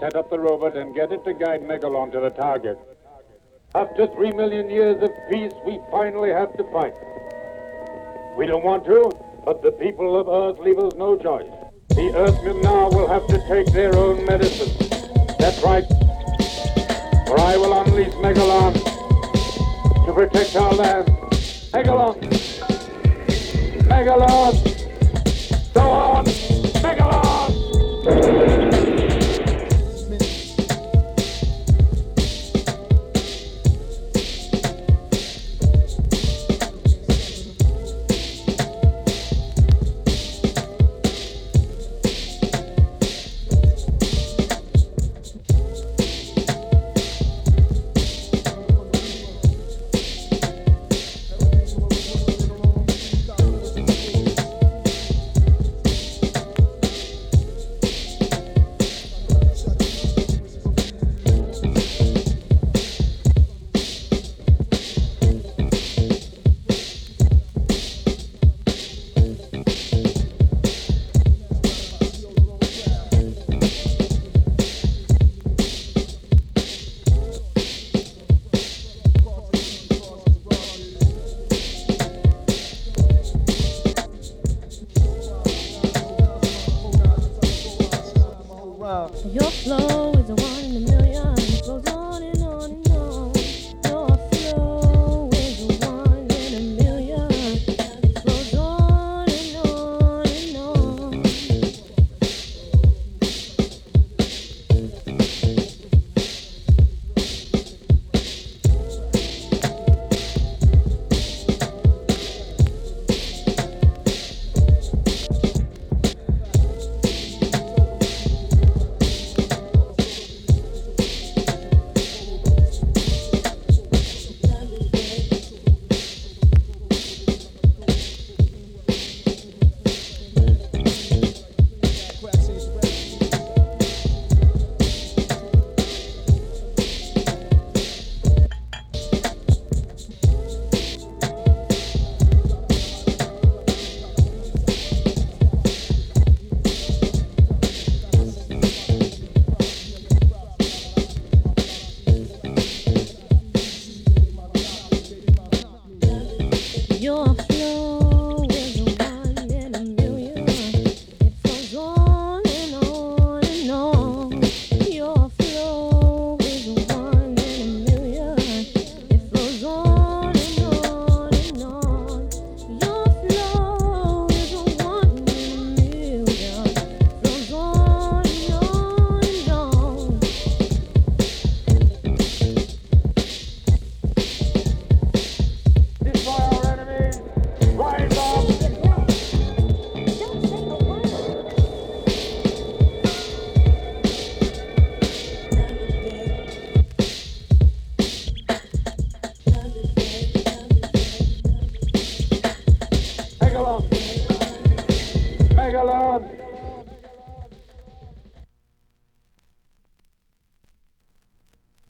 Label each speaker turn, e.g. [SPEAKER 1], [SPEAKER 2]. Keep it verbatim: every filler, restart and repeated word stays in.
[SPEAKER 1] set up the robot and get it to guide Megalon to the target. After three million years of peace, we finally have to fight. We don't want to, but the people of Earth leave us no choice. The Earthmen now will have to take their own medicine. That's right. For I will unleash Megalon to protect our land. Megalon! Megalon! Go on! Megalon!
[SPEAKER 2] Your flow is a one in a million. It goes on and on and on. Your flow is a one in a million. It goes on and on and on. Your flow is a one in a million. It goes on and on and on. Your flow is a one in a million. It goes on and on and on. Your flow is a one in a million. It goes on and on and on.
[SPEAKER 1] Destroy our enemies! Rise up! Megalon! Megalon!